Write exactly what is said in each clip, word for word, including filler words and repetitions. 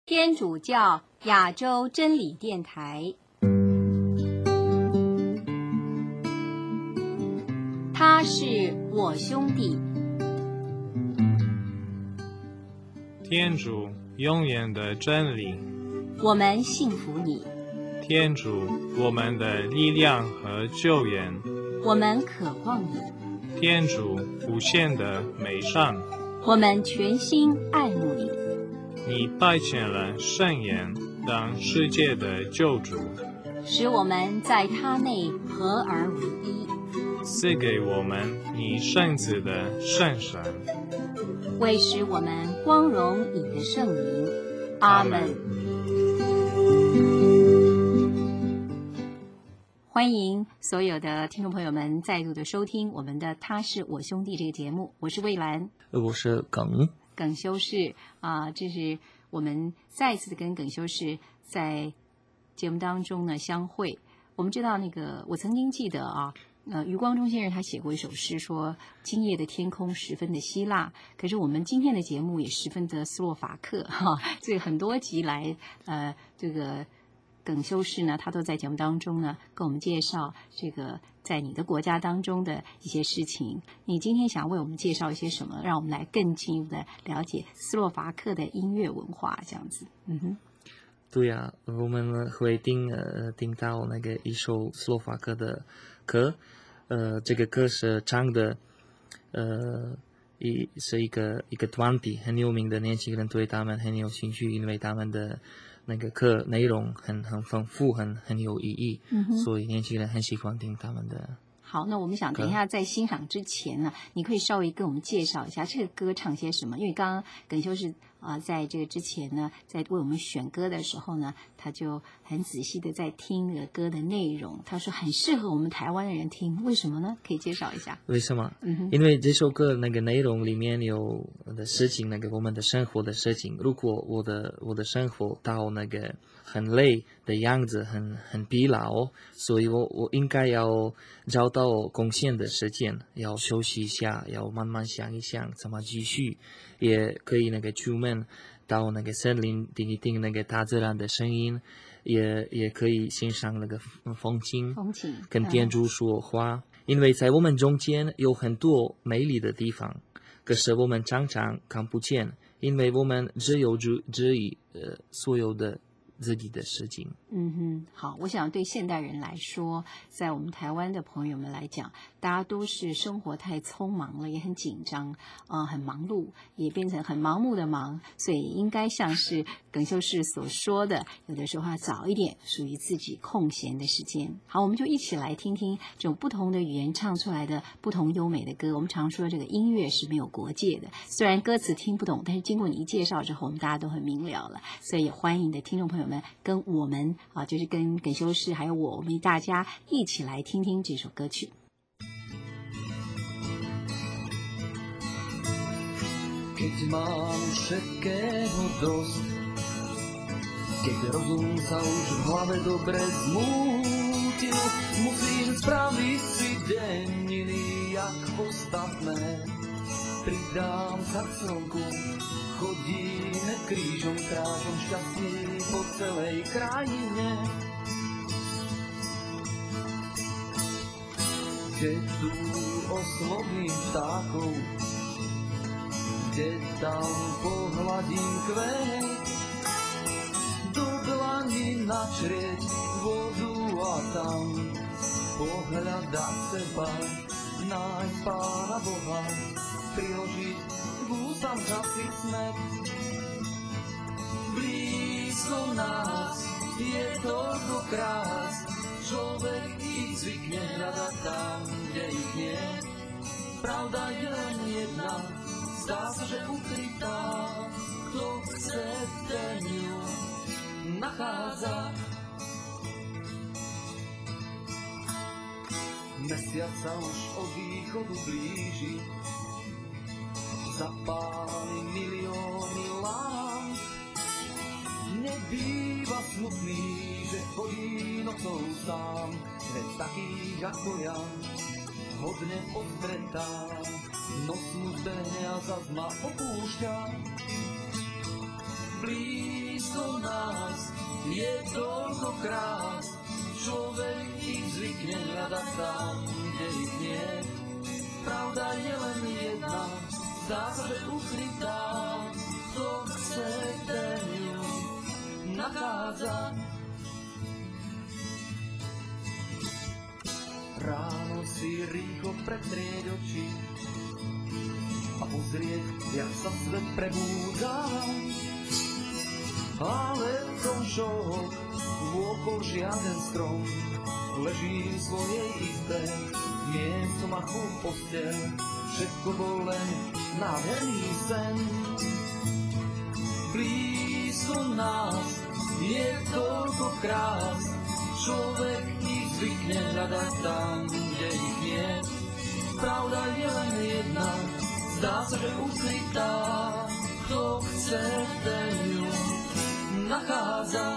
天主教亚洲真理电台，他是我兄弟。 天主永远的真理， 我们信服你。 天主我们的力量和救援， 我们渴望你。 天主无限的美善， 我们全心爱慕你。 你派遣了圣言当世界的救主， 使我们在他内合而为一， 赐给我们你圣子的圣神， 为使我们光荣你的圣名。阿们。欢迎所有的听众朋友们再度的收听我们的《他是我兄弟》这个节目，我是蔚兰， 我是耿耿修士啊、呃，这是我们再一次的跟耿修士在节目当中呢相会。我们知道那个，我曾经记得啊，呃，余光中先生他写过一首诗，说今夜的天空十分的希腊，可是我们今天的节目也十分的斯洛伐克哈。这个很多集来，呃，这个耿修士呢，他都在节目当中呢跟我们介绍这个在你的国家当中的一些事情。你今天想为我们介绍一些什么，让我们来更进一步的了解斯洛伐克的音乐文化，这样子。嗯哼。 对呀、啊，我们会听呃听到那个一首斯洛伐克的歌，呃，这个歌是唱的，呃，一是一个一个团体很有名的年轻人，对他们很有兴趣，因为他们的那个课内容很很丰富，很很有意义，嗯、所以年轻人很喜欢听他们的。 好，那我们想等一下在欣赏之前呢，你可以稍微跟我们介绍一下这个歌唱些什么？因为刚刚耿修士啊、呃，在这个之前呢，在为我们选歌的时候呢，他就很仔细的在听这个歌的内容。他说很适合我们台湾的人听，为什么呢？可以介绍一下。 为什么？ 嗯、 因为这首歌那个内容里面有的事情，那个我们的生活的事情。如果我的我的生活到那个很累的样子，很很疲劳，所以我我应该要找到贡献的时间，要休息一下，要慢慢想一想怎么继续，也可以那个出门到那个森林听一听那个大自然的声音，也也可以欣赏那个风景， 风景跟天主说话、嗯。因为在我们中间有很多美丽的地方，可是我们常常看不见，因为我们只有注只意呃所有的自己的事情。 嗯哼，好，我想对现代人来说，在我们台湾的朋友们来讲，大家都是生活太匆忙了，也很紧张，呃，很忙碌，也变成很盲目的忙，所以应该像是耿修士所说的，有的时候要早一点属于自己空闲的时间。好，我们就一起来听听这种不同的语言唱出来的不同优美的歌。我们常说这个音乐是没有国界的，虽然歌词听不懂，但是经过你一介绍之后，我们大家都很明了了。所以也欢迎你的听众朋友们跟我们啊，就是跟耿修士还有我，我们大家一起来听听这首歌曲。 Keď mám všetkého dosť, keď rozum sa už v hlave dobre zmútil, musím spraviť si deniny jak ostatné. Pridám sa k slnku, chodíme krížom krážom šťastní po celej krajine. Keď tu oslovím vtákov, kde tam pohľadím kvet, do dlani načrieť vodu a tam pohľadať seba, nájsť Pána Boha, priložiť k ústam zasiť smet. Blízko nás je toľko krás, človek ich zvykne hľadať tam, kde ich nie. Pravda je len jedna, zdá sa, že ukrytá, kto chce, ten ju nachádza. Mesiac sa už od východu blíži, zapáli milióny lámp. Nebýva smutný, že chodí nocou sám, veď takých ako ja hodne odstretám. Noc mu zbehne a zas ma opúšťa. Blízko nás je toľko krás, človek ich zvykne hľadať tam, kde ich nie. Pravda je len jedna, zdá sa, že ukrytá, kto chce, ten ju nachádza. Ráno si rýchlo pretrieť oči a pozrieť, jak sa svet prebúdza. Ale v tom šok vôkol žiaden strom leží v svojej izbe, miesto machu posteľ, všetko bol len nádherný sen. Blízko nás je toľko krás, človek ich zvykne hľadať tam, kde ich nie. Pravda je len jedna, zdá sa, že ukrytá, kto chce, ten ju nachádza.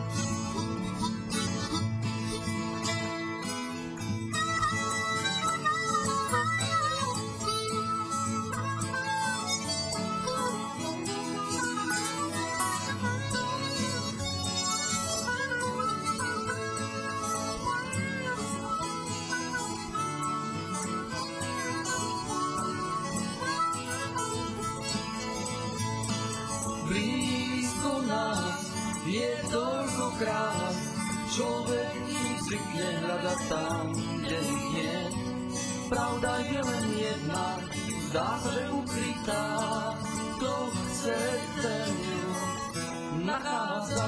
Blízko nás je toľko krás, človek ich zvykne hľadať tam, kde ich nie. Pravda je len jedna, zdá sa, že ukrytá, kto chce, ten ju nachádza.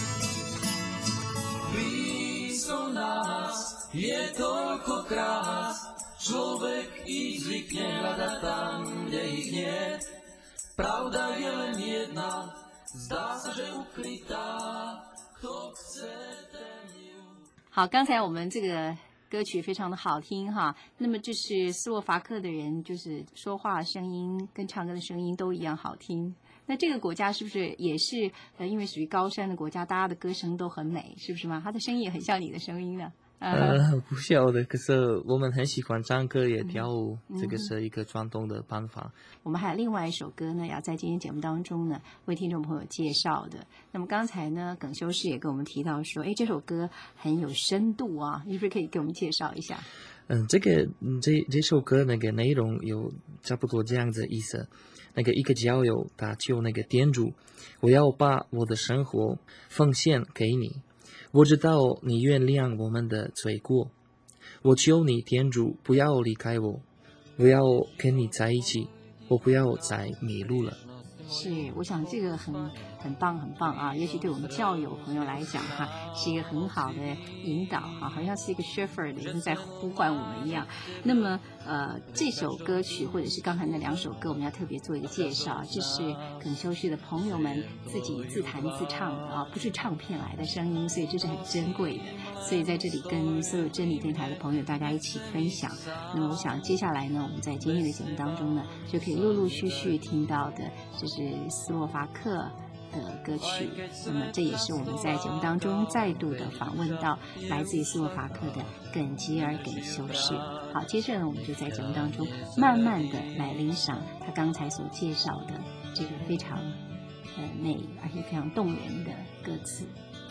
Blízko nás je toľko krás, človek ich zvykne hľadať tam, kde ich nie. Pravda je len jedna, zdá sa, že ukrytá, kto chce, ten ju。 好，刚才我们这个歌曲非常的好听哈，那么这是斯洛伐克的人，就是说话声音跟唱歌的声音都一样好听。那这个国家是不是也是呃，因为属于高山的国家，大家的歌声都很美，是不是吗？他的声音也很像你的声音呢。 呃，不晓得，可是我们很喜欢唱歌也跳舞， 嗯、 这个是一个传统的办法。 我们还有另外一首歌呢，要在今天节目当中呢为听众朋友介绍的。那么刚才呢，耿修士也跟我们提到说，哎，这首歌很有深度啊，你是不是可以给我们介绍一下？ 嗯，这个这这首歌那个内容有差不多这样子意思。那个一个教友他求那个店主，我要把我的生活奉献给你。我知道你原谅我们的罪过，我求你天主不要离开我，我要跟你在一起，我不要再迷路了。 是，我想这个很很棒很棒啊！也许对我们教友朋友来讲哈，是一个很好的引导哈，好像是一个 shepherd 也是在呼唤我们一样。那么呃，这首歌曲或者是刚才那两首歌，我们要特别做一个介绍，这是耿修士的朋友们自己自弹自唱的啊，不是唱片来的声音，所以这是很珍贵的。所以在这里跟所有真理电台的朋友大家一起分享。那么我想接下来呢，我们在今天的节目当中呢，就可以陆陆续续听到的，就是斯洛伐克的歌曲。那么这也是我们在节目当中再度的访问到来自于斯洛伐克的耿吉尔耿修士。好，接着呢，我们就在节目当中慢慢的来欣赏他刚才所介绍的这个非常呃美而且非常动人的歌词。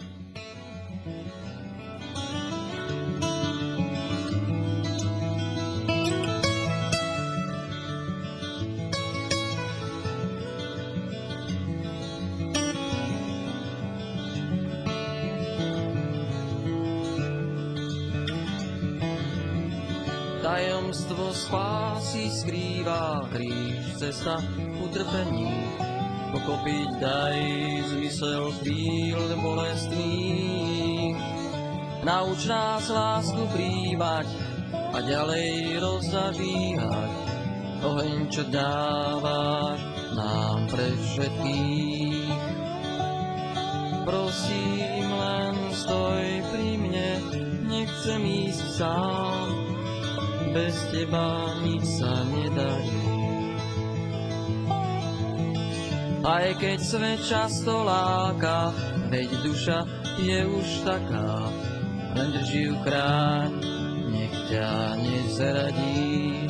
Tajomstvo spásy skrýva kríž, cesta utrpení. Pokopiť daj zmysel chvíľ bolestných. Nauč nás lásku prívať a ďalej rozzažíhať oheň, čo dávaš nám pre všetkých. Prosím, len stoj pri mne, nechcem ísť sám. Bez teba nič sa nedarí. Aj keď svet často láka, veď duša je už taká, len drž ju chráň, nech ťa nezradí.